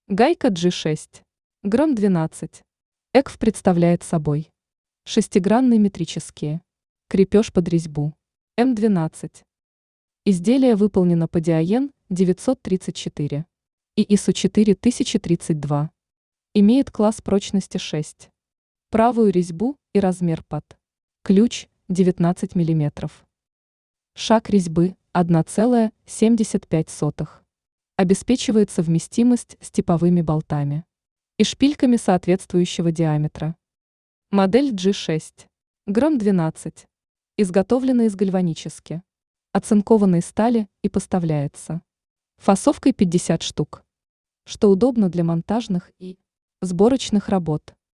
Гайка G6. Гром 12. ЭКВ представляет собой шестигранные метрические. Крепеж под резьбу. М12. Изделие выполнено по Диаен 934 и ISO 4032. Имеет класс прочности 6. Правую резьбу и размер под. Ключ 19 мм. Шаг резьбы 1,75. Обеспечивает совместимость с типовыми болтами и шпильками соответствующего диаметра. Модель G6. Гром 12. Изготовлена из гальванически оцинкованной стали и поставляется фасовкой 50 штук, что удобно для монтажных и сборочных работ.